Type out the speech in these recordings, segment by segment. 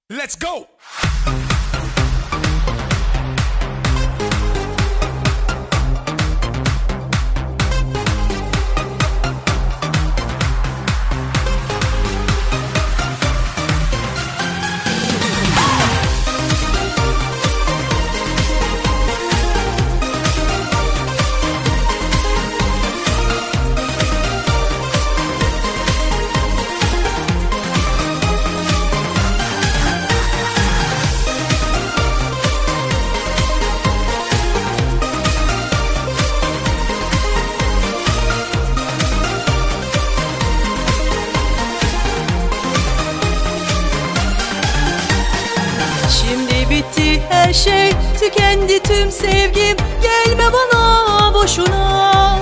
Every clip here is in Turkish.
Let's go! Şimdi bitti her şey, tükendi tüm sevgim. Gelme bana boşuna.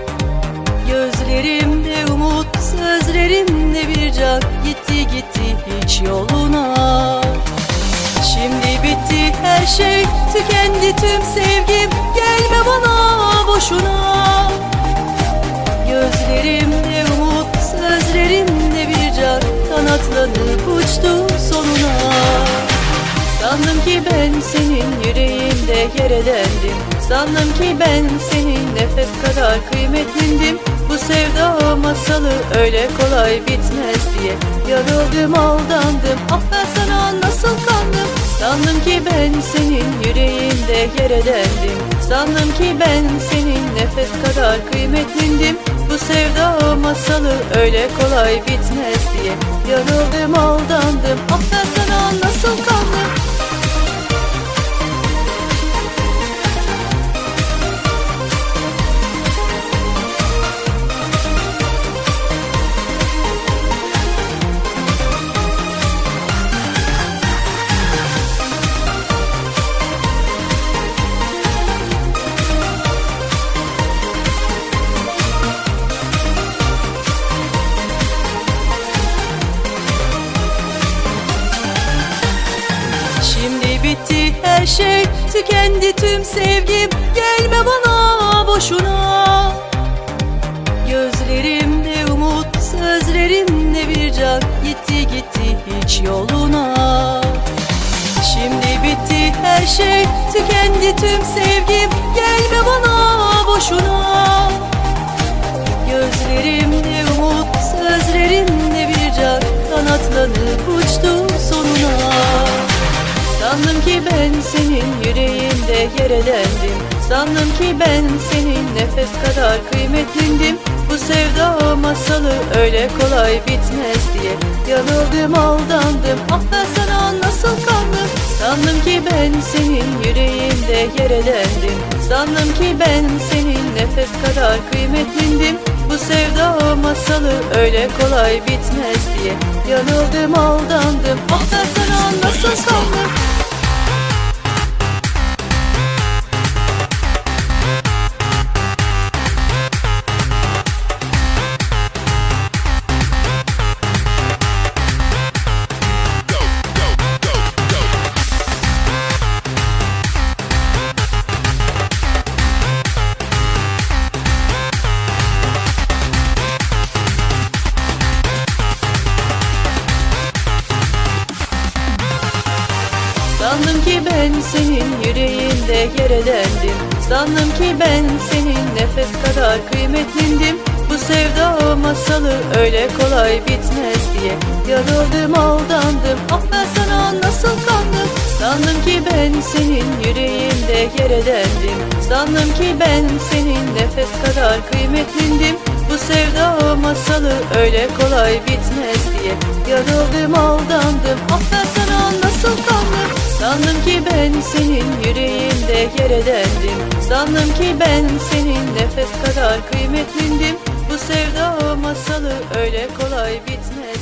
Gözlerimde umut, sözlerimde bir can. Gitti gitti hiç yoluna. Şimdi bitti her şey, tükendi tüm sevgim. Gelme bana boşuna. Gözlerimde umut, sözlerimde bir can. Kanatlanıp uçtu sonuna. Sandım ki ben senin yüreğinde yer edendim. Sandım ki ben senin nefes kadar kıymetlindim. Bu sevda masalı öyle kolay bitmez diye yarıldım, aldandım. Ah ben sana nasıl kandım. Sandım ki ben senin yüreğinde yer edendim. Sandım ki ben senin nefes kadar kıymetlindim. Bu sevda masalı öyle kolay bitmez diye yarıldım, aldandım. Ah ben sana nasıl kandım. Şimdi bitti her şey, tükendi tüm sevgim. Gelme bana boşuna. Gözlerimde umut, sözlerimde bir can. Gitti gitti hiç yoluna. Şimdi bitti her şey, tükendi tüm sevgim. Gelme bana boşuna. Gözlerimde umut, sözlerimde bir can. Kanatlanıp uçtu sonuna. Sandım ki ben senin yüreğinde yer edendim. Sandım ki ben senin nefes kadar kıymetlindim. Bu sevda masalı öyle kolay bitmez diye yanıldım, aldandım. Ah ben sana nasıl kandım. Sandım ki ben senin yüreğinde yer edendim. Sandım ki ben senin nefes kadar kıymetlindim. Bu sevda masalı öyle kolay bitmez diye yanıldım, aldandım. Ah ben sana nasıl kandım. Sandım ki ben senin yüreğinde yer edendim. Sandım ki ben senin nefes kadar kıymetlindim. Bu sevda masalı öyle kolay bitmez diye yanıldım, aldandım. Ah ben sana nasıl kandım. Sandım ki ben senin yüreğinde yer edendim. Sandım ki ben senin nefes kadar kıymetlindim. Bu sevda masalı öyle kolay bitmez diye yanıldım, aldandım. Ah ben sana nasıl kandım. Sandım ki ben senin yüreğinde yer edendim. Sandım ki ben senin nefes kadar kıymetlindim. Bu sevda masalı öyle kolay bitmez